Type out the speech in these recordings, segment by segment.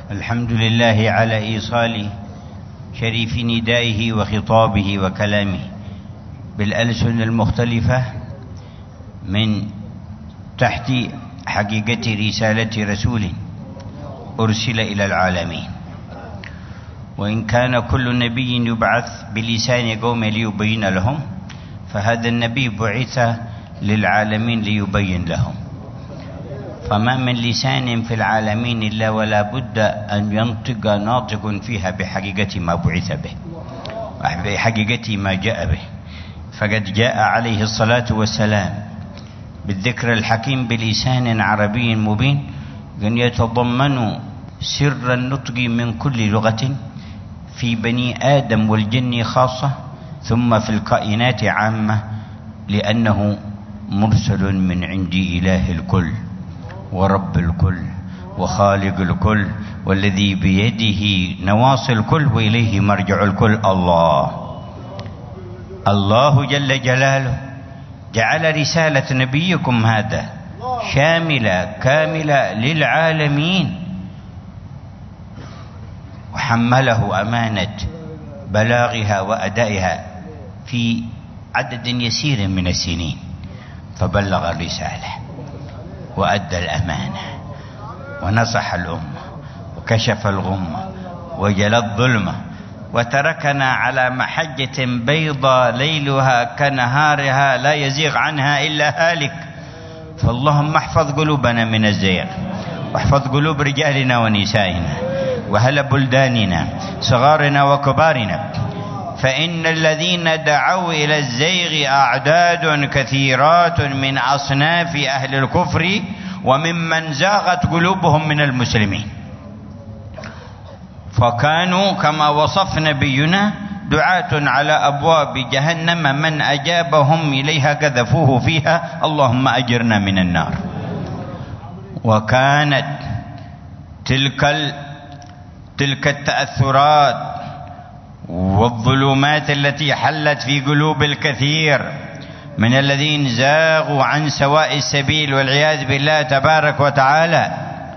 الحمد لله على إيصال شريف ندائه وخطابه وكلامه بالألسن المختلفة من تحت حقيقة رسالة رسول أرسل إلى العالمين. وإن كان كل نبي يبعث بلسان قوم ليبين لهم، فهذا النبي بعث للعالمين ليبين لهم. فما من لسان في العالمين إلا ولا بد أن ينطق ناطق فيها بحقيقة ما بعث به، بحقيقة ما جاء به. فقد جاء عليه الصلاة والسلام بالذكر الحكيم بلسان عربي مبين أن يتضمن سر النطق من كل لغة في بني آدم والجن خاصة، ثم في الكائنات عامة، لأنه مرسل من عند إله الكل ورب الكل وخالق الكل والذي بيده نواصي الكل وإليه مرجع الكل. الله جل جلاله جعل رسالة نبيكم هذا شاملة كاملة للعالمين، وحمله أمانة بلاغها وأدائها في عدد يسير من السنين، فبلغ الرسالة وأدى الأمانة ونصح الأمة وكشف الغمة وجلى الظلمة، وتركنا على محجة بيضاء ليلها كنهارها لا يزيغ عنها إلا هالك. فاللهم احفظ قلوبنا من الزيغ، واحفظ قلوب رجالنا ونسائنا وهل بلداننا صغارنا وكبارنا، فإن الذين دعوا إلى الزيغ أعداد كثيرات من أصناف أهل الكفر وممن زاغت قلوبهم من المسلمين، فكانوا كما وصف نبينا دعاة على أبواب جهنم، من أجابهم إليها قذفوه فيها، اللهم أجرنا من النار. وكانت تلك التأثرات والظلمات التي حلت في قلوب الكثير من الذين زاغوا عن سواء السبيل والعياذ بالله تبارك وتعالى،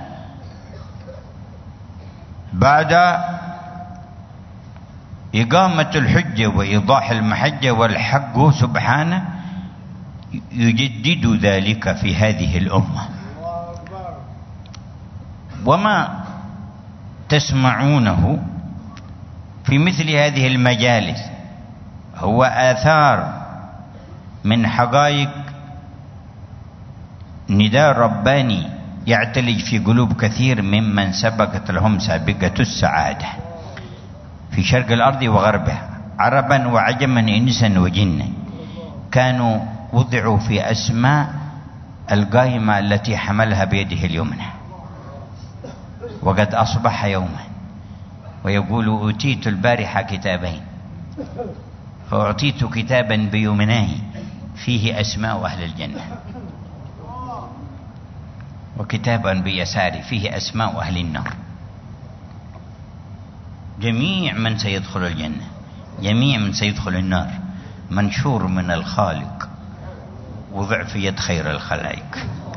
بعد إقامة الحجة وإيضاح المحجة، والحق سبحانه يجدد ذلك في هذه الأمة. وما تسمعونه في مثل هذه المجالس هو آثار من حقائق نداء رباني يعتلج في قلوب كثير ممن سبقت لهم سابقة السعادة في شرق الأرض وغربها، عربا وعجما إنسا وجنا، كانوا وضعوا في أسماء القائمة التي حملها بيده اليمنى، وقد أصبح يوما ويقول أوتيت البارحة كتابين، فأعطيت كتابا بيمناه فيه أسماء أهل الجنة، وكتابا بيساري فيه أسماء أهل النار. جميع من سيدخل الجنة، جميع من سيدخل النار، منشور من الخالق وضع في يد خير الخلائق.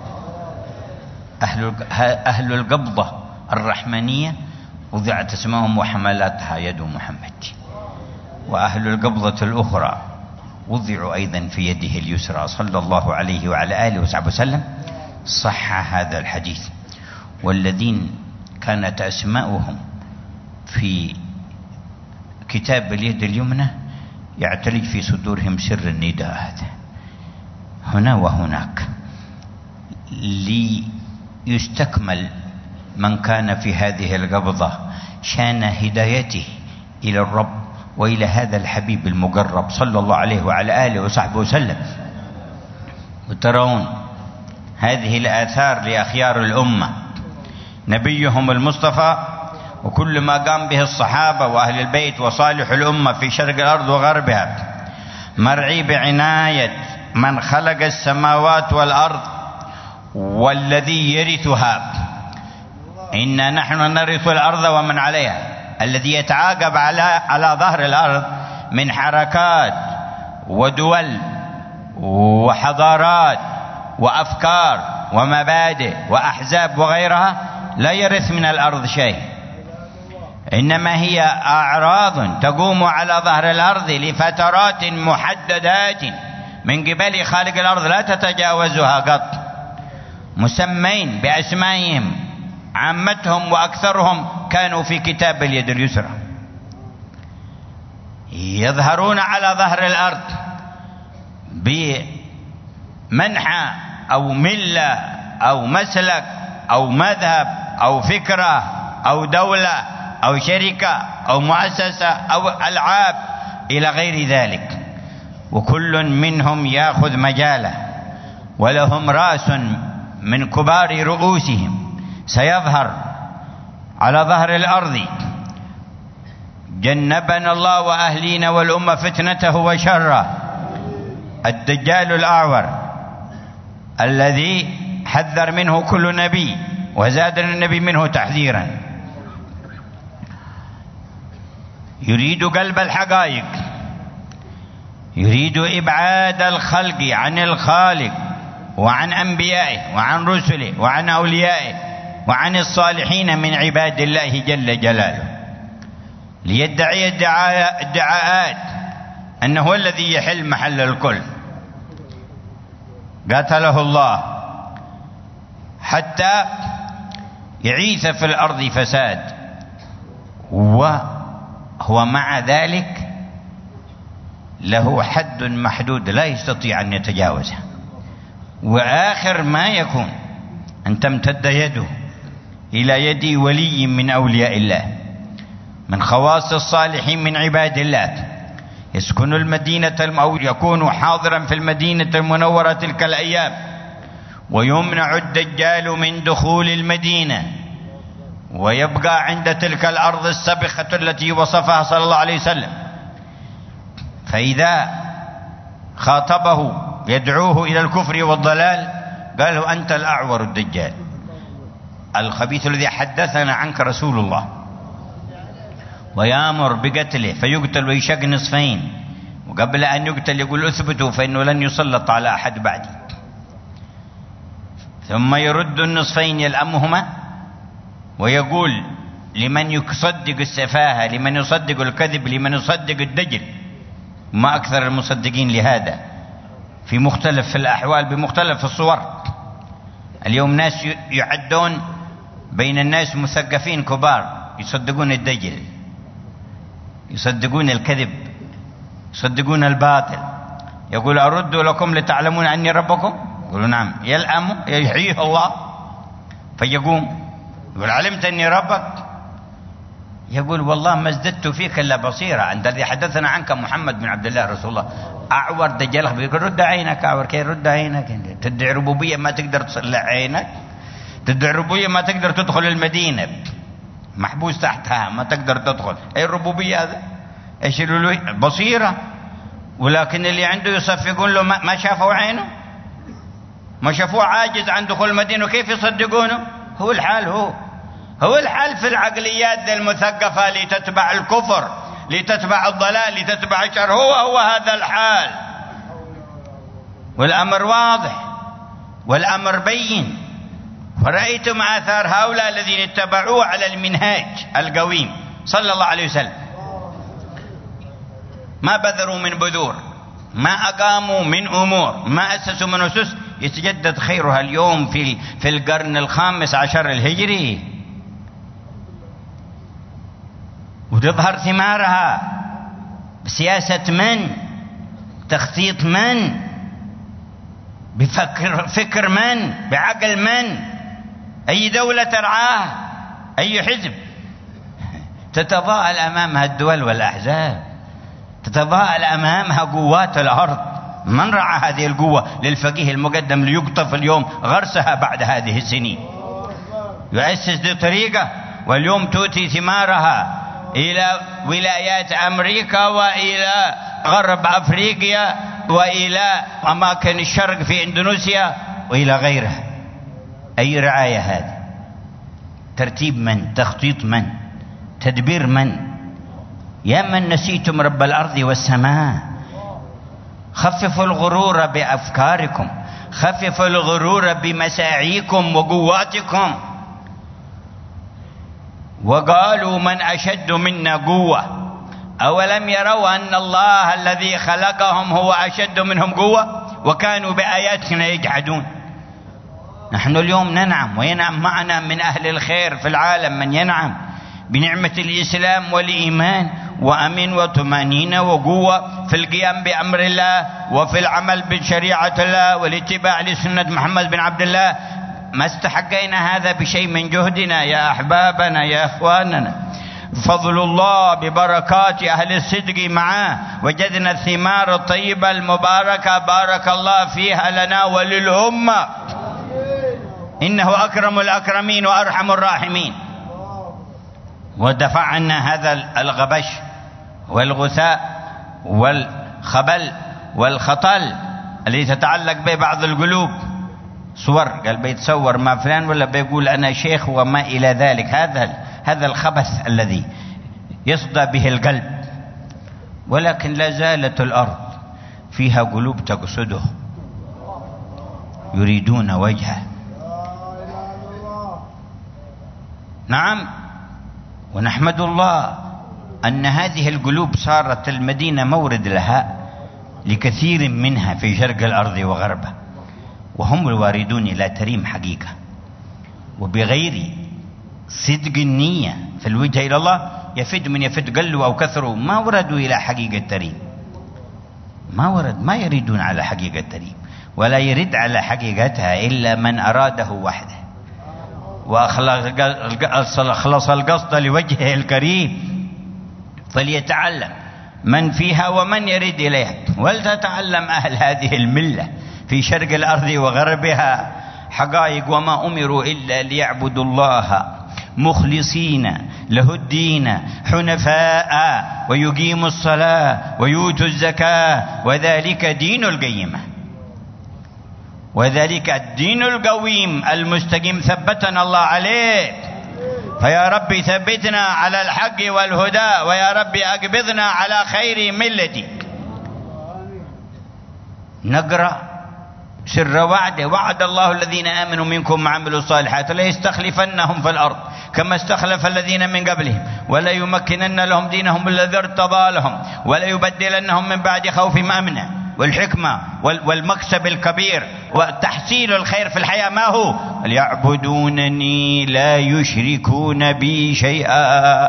أهل القبضة الرحمانية وضعت اسمهم وحملتها يد محمد، وأهل القبضة الأخرى وضعوا أيضا في يده اليسرى صلى الله عليه وعلى آله وصحبه وسلم. صح هذا الحديث. والذين كانت أسماؤهم في كتاب اليد اليمنى يعتلج في صدورهم سر النداء هذا هنا وهناك، ليستكمل من كان في هذه القبضة شان هدايته إلى الرب وإلى هذا الحبيب المقرب صلى الله عليه وعلى آله وصحبه وسلم. وترون هذه الآثار لأخيار الأمة، نبيهم المصطفى وكل ما قام به الصحابة وأهل البيت وصالح الأمة في شرق الأرض وغربها، مرعي بعناية من خلق السماوات والأرض والذي يرثها. إنا نحن نرث الأرض ومن عليها، الذي يتعاقب على ظهر الأرض من حركات ودول وحضارات وأفكار ومبادئ وأحزاب وغيرها لا يرث من الأرض شيء، إنما هي أعراض تقوم على ظهر الأرض لفترات محددات من قبل خالق الأرض لا تتجاوزها قط، مسمين بأسمائهم، عامتهم وأكثرهم كانوا في كتاب اليد اليسرى، يظهرون على ظهر الأرض بمنحى أو ملة أو مسلك أو مذهب أو فكرة أو دولة أو شركة أو مؤسسة أو ألعاب إلى غير ذلك، وكل منهم يأخذ مجاله، ولهم رأس من كبار رؤوسهم سيظهر على ظهر الأرض. جنبنا الله وأهلينا والأمة فتنته وشره، الدجال الأعور الذي حذر منه كل نبي وزادنا النبي منه تحذيرا. يريد قلب الحقائق، يريد إبعاد الخلق عن الخالق وعن أنبيائه وعن رسله وعن أوليائه وعن الصالحين من عباد الله جل جلاله، ليدعي ادعاءات أنه هو الذي يحل محل الكل. قاتله الله حتى يعيث في الأرض فساد، وهو مع ذلك له حد محدود لا يستطيع أن يتجاوزه، وآخر ما يكون أن تمتد يده إلى يد ولي من أولياء الله من خواص الصالحين من عباد الله، يسكن المدينة أو يكون حاضرا في المدينة المنورة تلك الأيام، ويمنع الدجال من دخول المدينة، ويبقى عند تلك الأرض السبخة التي وصفها صلى الله عليه وسلم. فإذا خاطبه يدعوه إلى الكفر والضلال قال له أنت الأعور الدجال الخبيث الذي حدثنا عنك رسول الله، ويأمر بقتله فيقتل ويشق نصفين، وقبل أن يقتل يقول اثبتوا فإنه لن يسلط على أحد بعدي، ثم يرد النصفين يلأمهما ويقول لمن يصدق السفاهة، لمن يصدق الكذب، لمن يصدق الدجل، ما أكثر المصدقين لهذا في مختلف الأحوال بمختلف الصور. اليوم ناس يعدون بين الناس مثقفين كبار يصدقون الدجل، يصدقون الكذب، يصدقون الباطل. يقول أرد لكم لتعلمون أني ربكم، يقولوا نعم، يلأم يحييه الله فيقوم يقول علمت أني ربك، يقول والله ما ازددت فيك إلا بصيرة عند الذي حدثنا عنك محمد بن عبد الله رسول الله. أعور دجال يقول رد عينك، أعور كيف رد عينك؟ تدعي ربوبية ما تقدر تصلح عينك، تدعي ربوبية ما تقدر تدخل المدينة، محبوس تحتها ما تقدر تدخل، أي الربوبية هذا؟ ايش الألوهية؟ بصيرة. ولكن اللي عنده يصفقون له ما شافوا عينه، ما شافوه عاجز عن دخول المدينة، كيف يصدقونه؟ هو الحال، هو الحال في العقليات المثقفة لتتبع الكفر، لتتبع الضلال، لتتبع الشر، هو هذا الحال. والأمر واضح والأمر بين، فرأيتم آثار هؤلاء الذين اتبعوه على المنهاج القويم صلى الله عليه وسلم، ما بذروا من بذور، ما أقاموا من أمور، ما أسسوا من أسس يتجدد خيرها اليوم في القرن الخامس عشر الهجري، وتظهر ثمارها بسياسة من، تخطيط من، بفكر من، بعقل من، أي دولة ترعاه، أي حزب. تتضاءل أمامها الدول والأحزاب، تتضاءل أمامها قوات الأرض. من رعى هذه القوة للفقيه المقدم ليقطف اليوم غرسها بعد هذه السنين؟ يؤسس دي طريقة، واليوم تؤتي ثمارها إلى ولايات أمريكا وإلى غرب أفريقيا وإلى أماكن الشرق في إندونيسيا وإلى غيرها. أي رعاية هذه؟ ترتيب من؟ تخطيط من؟ تدبير من؟ يا من نسيتم رب الأرض والسماء، خففوا الغرور بأفكاركم، خففوا الغرور بمساعيكم وقواتكم، وقالوا من أشد منا قوة، أولم يروا أن الله الذي خلقهم هو أشد منهم قوة وكانوا بآياتنا يجحدون. نحن اليوم ننعم وينعم معنا من أهل الخير في العالم من ينعم بنعمة الإسلام والإيمان وأمن وطمأنينة وقوة في القيام بأمر الله وفي العمل بشريعة الله والاتباع لسنة محمد بن عبد الله. ما استحقينا هذا بشيء من جهدنا يا أحبابنا يا إخواننا، فضل الله ببركات أهل الصدق معه وجدنا الثمار الطيبة المباركة بارك الله فيها لنا وللأمة، إنه أكرم الأكرمين وأرحم الراحمين. ودفع عنا هذا الغبش والغثاء والخبل والخطل الذي تتعلق به بعض القلوب، صور قال بيتصور مع فلان ولا بيقول أنا شيخ وما إلى ذلك. هذا الخبث الذي يصدى به القلب. ولكن لا زالت الأرض فيها قلوب تقصده يريدون وجهه. نعم، ونحمد الله أن هذه القلوب صارت المدينة مورد لها لكثير منها في شرق الأرض وغربها، وهم الواردون إلى تريم حقيقة، وبغير صدق النية في الوجه إلى الله يفد من يفد قلوا أو كثروا ما وردوا إلى حقيقة تريم. ما يريدون على حقيقة تريم، ولا يرد على حقيقتها إلا من أراده وحده وأخلص القصد لوجهه الكريم. فليتعلم من فيها ومن يريد إليها، ولتتعلم أهل هذه الملة في شرق الأرض وغربها حقائق وما أمروا إلا ليعبدوا الله مخلصين له الدين حنفاء ويقيموا الصلاة ويؤتوا الزكاة وذلك دين القيمة، وذلك الدين القويم المستقيم ثبتنا الله عليه. فيا رب ثبتنا على الحق والهدى، ويا رب أقبضنا على خير ملتك. نقرأ سر وعد الله الذين آمنوا منكم وعملوا الصالحات ليستخلفنهم في الأرض كما استخلف الذين من قبلهم ولا يمكنن لهم دينهم الذي ارتضى لهم ولا يبدلنهم من بعد خوفهم أمنا. والحكمة والمكسب الكبير وتحصيل الخير في الحياة ما هو؟ يعبدونني لا يشركون بي شيئا،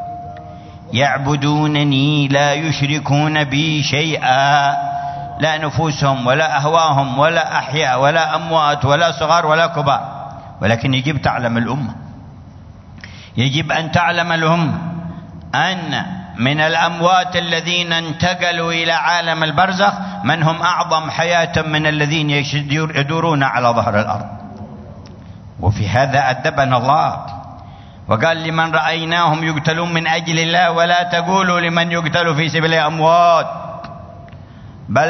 يعبدونني لا يشركون بي شيئا، لا نفوسهم ولا أهواهم ولا أحياء ولا أموات ولا صغار ولا كبار. ولكن يجب تعلم الأمة، يجب أن تعلم الأمة أن من الأموات الذين انتقلوا إلى عالم البرزخ من هم أعظم حياة من الذين يدورون على ظهر الأرض. وفي هذا أدبنا الله وقال لمن رأيناهم يقتلون من أجل الله ولا تقولوا لمن يقتل في سبيل أموات بل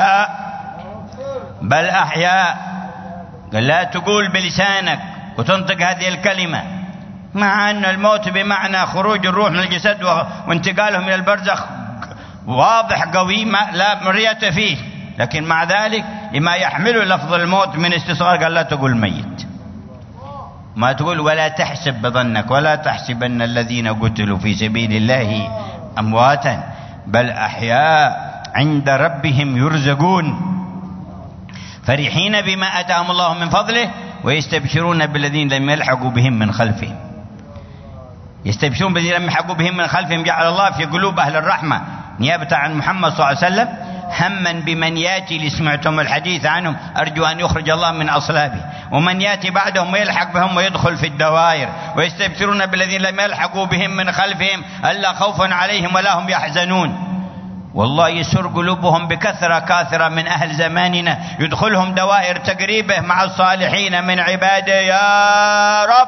أحياء. قال لا تقول بلسانك وتنطق هذه الكلمة، مع أن الموت بمعنى خروج الروح من الجسد وانتقالهم إلى البرزخ واضح قوي لا مرية فيه، لكن مع ذلك لما يحمل لفظ الموت من استصغار قال لا تقول ميت، ما تقول ولا تحسب بظنك ولا تحسبن الذين قتلوا في سبيل الله أمواتا بل أحياء عند ربهم يرزقون فرحين بما آتاهم الله من فضله ويستبشرون بالذين لم يلحقوا بهم من خلفهم. يستبشرون بالذين لم يلحقوا بهم من خلفهم جعل الله في قلوب أهل الرحمة نيابة عن محمد صلى الله عليه وسلم هما بمن ياتي اللي سمعتم الحديث عنهم أرجو أن يخرج الله من أصلابه، ومن ياتي بعدهم ويلحق بهم ويدخل في الدوائر. ويستبشرون بالذين لم يلحقوا بهم من خلفهم ألا خوف عليهم ولا هم يحزنون. والله يسر قلوبهم بكثرة كاثرة من أهل زماننا يدخلهم دوائر تقريبه مع الصالحين من عباده. يا رب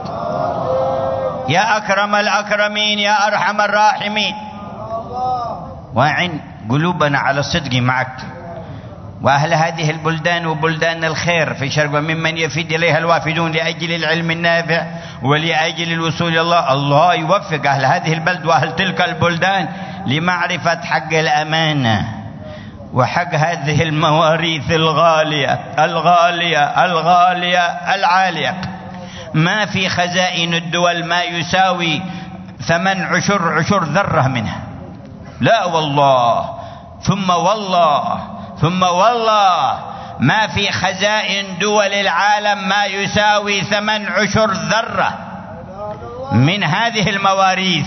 يا أكرم الأكرمين يا أرحم الراحمين، واعن قلوبنا على الصدق معك وأهل هذه البلدان وبلدان الخير في شرق ممن يفيد إليها الوافدون لأجل العلم النافع ولأجل الوصول إلى الله. الله يوفق أهل هذه البلد وأهل تلك البلدان لمعرفة حق الأمانة وحق هذه المواريث الغالية العالية ما في خزائن الدول ما يساوي 8 عشر ذرة منها. لا والله ثم والله ما في خزائن دول العالم ما يساوي 18 ذرة من هذه المواريث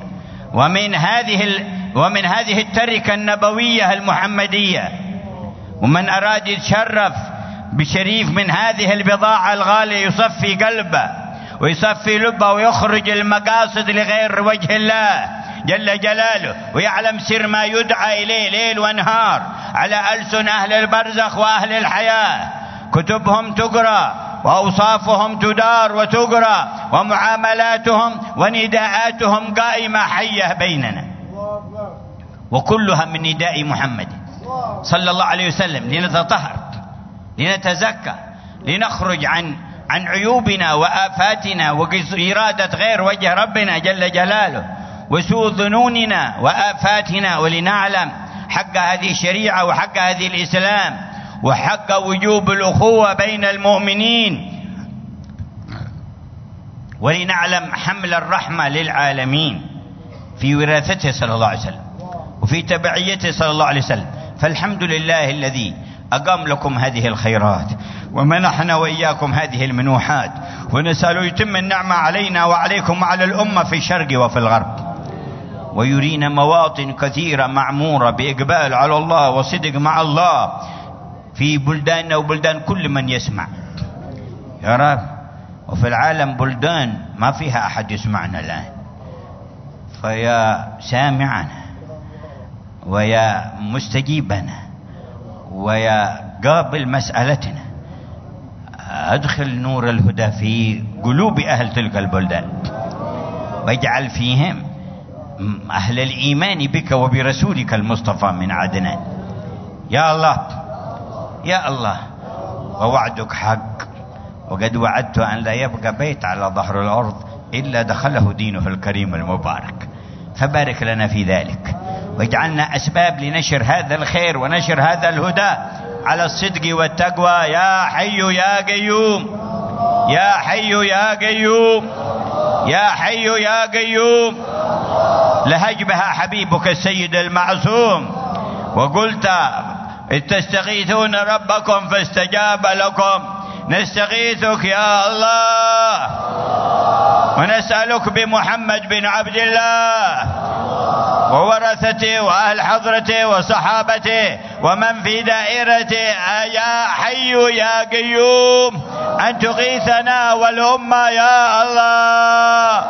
ومن هذه التركة النبوية المحمدية. ومن أراد يتشرف بشريف من هذه البضاعة الغالية يصفي قلبه ويصفي لبه ويخرج المقاصد لغير وجه الله جل جلاله، ويعلم سر ما يدعى إليه ليل ونهار على ألسن أهل البرزخ وأهل الحياة. كتبهم تقرأ وأوصافهم تدار وتقرأ ومعاملاتهم ونداءاتهم قائمة حية بيننا، وكلها من نداء محمد صلى الله عليه وسلم، لنتطهر لنتزكى لنخرج عن عيوبنا وآفاتنا وإرادة غير وجه ربنا جل جلاله وسوء ظنوننا وآفاتنا، ولنعلم حق هذه الشريعة وحق هذه الإسلام وحق وجوب الأخوة بين المؤمنين، ولنعلم حمل الرحمة للعالمين في وراثته صلى الله عليه وسلم وفي تبعيته صلى الله عليه وسلم. فالحمد لله الذي أقام لكم هذه الخيرات ومنحنا وإياكم هذه المنوحات، ونسأل يتم النعمة علينا وعليكم وعلى الأمة في الشرق وفي الغرب، ويرينا مواطن كثيرة معمورة بإقبال على الله وصدق مع الله في بلداننا وبلدان كل من يسمع يا رب. وفي العالم بلدان ما فيها أحد يسمعنا الآن، فيا سامعنا ويا مستجيبنا ويا قابل مسألتنا أدخل نور الهدى في قلوب أهل تلك البلدان، واجعل فيهم أهل الإيمان بك وبرسولك المصطفى من عدنان يا الله يا الله. ووعدك حق، وقد وعدت أن لا يبقى بيت على ظهر الأرض إلا دخله دينه الكريم المبارك، فبارك لنا في ذلك، واجعلنا أسباب لنشر هذا الخير ونشر هذا الهدى على الصدق والتقوى يا حي يا قيوم يا حي يا قيوم يا حي يا قيوم. لهج بها حبيبك السيد المعصوم وقلت إذ تستغيثون ربكم فاستجاب لكم، نستغيثك يا الله ونسألك بمحمد بن عبد الله وورثته وأهل حضرته وصحابته ومن في دائرته يا حي يا قيوم أن تغيثنا والأمة يا الله.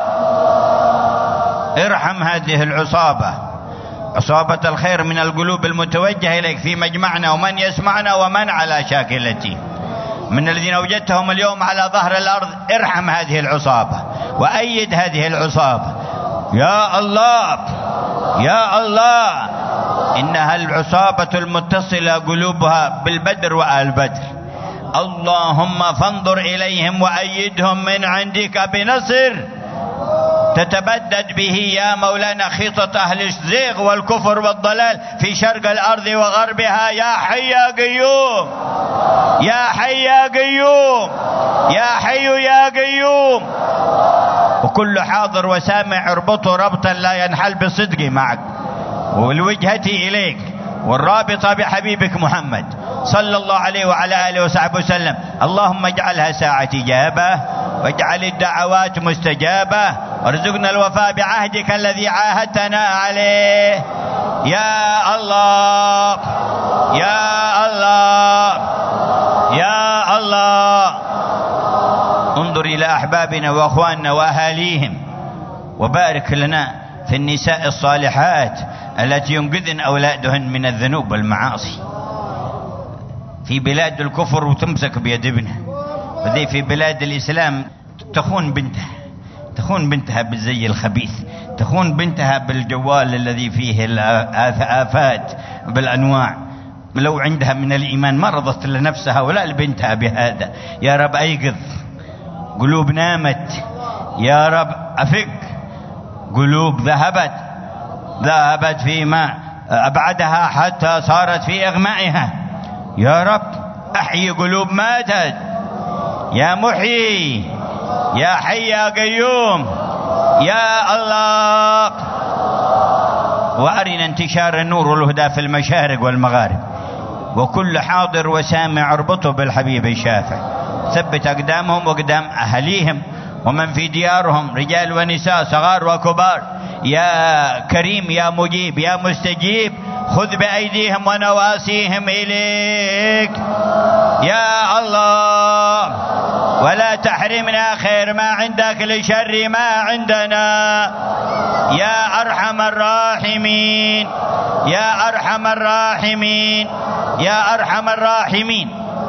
ارحم هذه العصابة، عصابة الخير من القلوب المتوجهة إليك في مجمعنا ومن يسمعنا ومن على شاكلته من الذين وجدتهم اليوم على ظهر الأرض. ارحم هذه العصابة وأيد هذه العصابة يا الله يا الله. إنها العصابة المتصلة قلوبها بالبدر وآل بدر. اللهم فانظر إليهم وأيدهم من عندك بنصر تتبدد به يا مولانا خطط أهل الزيغ والكفر والضلال في شرق الأرض وغربها يا حي يا قيوم يا حي يا قيوم يا حي يا قيوم. وكل حاضر وسامع اربطه ربطا لا ينحل بصدقي معك والوجهتي إليك والرابطة بحبيبك محمد صلى الله عليه وعلى آله وصحبه وسلم. اللهم اجعلها ساعة إجابة واجعل الدعوات مستجابة وارزقنا الوفاء بعهدك الذي عاهدتنا عليه يا الله يا الله يا الله. انظر إلى أحبابنا وأخواننا وأهاليهم وبارك لنا في النساء الصالحات التي ينقذن أولادهن من الذنوب والمعاصي في بلاد الكفر وتمسك بيد ابنها، وذي في بلاد الإسلام تخون بنتها بالزي الخبيث، تخون بنتها بالجوال الذي فيه الآفات بالأنواع. لو عندها من الإيمان ما رضت لنفسها ولا لبنتها بهذا. يا رب أيقظ قلوب نامت، يا رب أفق قلوب ذهبت فيما أبعدها حتى صارت في إغمائها. يا رب أحيي قلوب ماتت، يا محيي يا حي يا قيوم يا الله. وأرنا انتشار النور والهدى في المشارق والمغارب، وكل حاضر وسامع اربطه بالحبيب الشافع. ثبت أقدامهم وأقدام أهليهم ومن في ديارهم رجال ونساء صغار وكبار. يا كريم يا مجيب يا مستجيب، خذ بأيديهم ونواسيهم إليك يا الله. ولا تحرمنا خير ما عندك لشر ما عندنا يا أرحم الراحمين يا أرحم الراحمين يا أرحم الراحمين.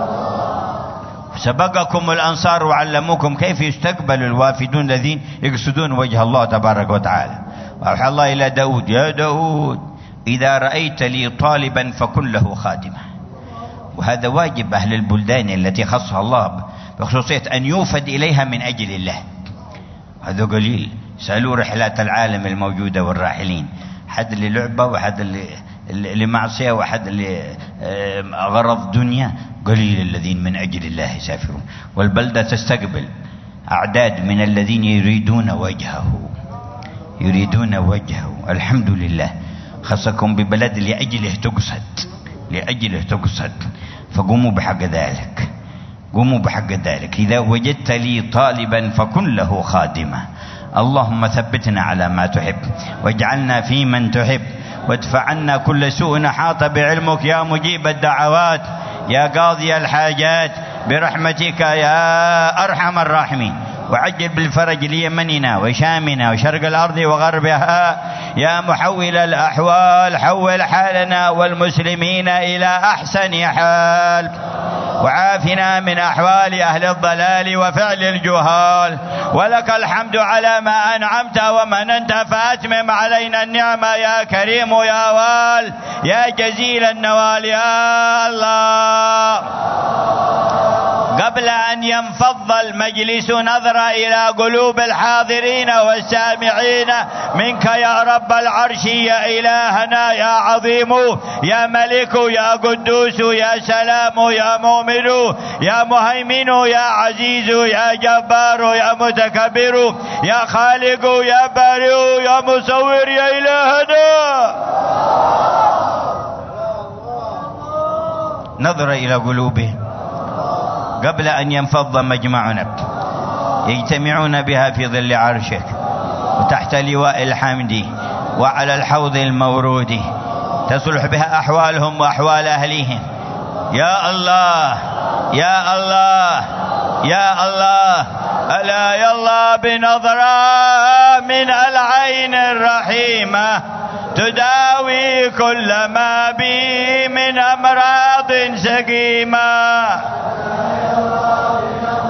سبقكم الأنصار وعلموكم كيف يستقبل الوافدون الذين يقصدون وجه الله تبارك وتعالى. وأوحى الله إلى داود: يا داود إذا رأيت لي طالبا فكن له خادما. وهذا واجب أهل البلدان التي خصها الله بخصوصية أن يوفد إليها من أجل الله. هذا قليل. سألوا رحلات العالم الموجودة والراحلين، حد للعبة وحد لمعصية وحد لغرض دنيا، قليل الذين من أجل الله يسافرون. والبلدة تستقبل أعداد من الذين يريدون وجهه يريدون وجهه. الحمد لله خصكم ببلد لأجله تقصد، فقوموا بحق ذلك، قوموا بحق ذلك. إذا وجدت لي طالبا فكن له خادما. اللهم ثبتنا على ما تحب واجعلنا في من تحب، وادفع عنا كل سوء حاط بعلمك يا مجيب الدعوات يا قاضي الحاجات برحمتك يا أرحم الراحمين. وعجل بالفرج ليمننا وشامنا وشرق الأرض وغربها يا محول الأحوال. حول حالنا والمسلمين إلى أحسن حال، وعافنا من أحوال أهل الضلال وفعل الجهال. ولك الحمد على ما أنعمت ومننت، فأتمم علينا النعمة يا كريم يا وال يا جزيل النوال يا الله. قبل أن ينفض المجلس نظر إلى قلوب الحاضرين والسامعين منك يا رب العرش يا إلهنا يا عظيم يا ملك يا قدوس يا سلام يا مؤمن يا مهيمن يا عزيز يا جبار يا متكبر يا خالق يا بارئ يا مصور يا إلهنا. نظر إلى قلوبهم قبل أن ينفض مجمعنا، يجتمعون بها في ظل عرشك وتحت لواء الحمد وعلى الحوض المورود، تصلح بها أحوالهم وأحوال أهليهم. يا الله يا الله يا الله. ألا يا الله بنظرة من العين الرحيمة تداوي كل ما بي من أمراض سقيمة.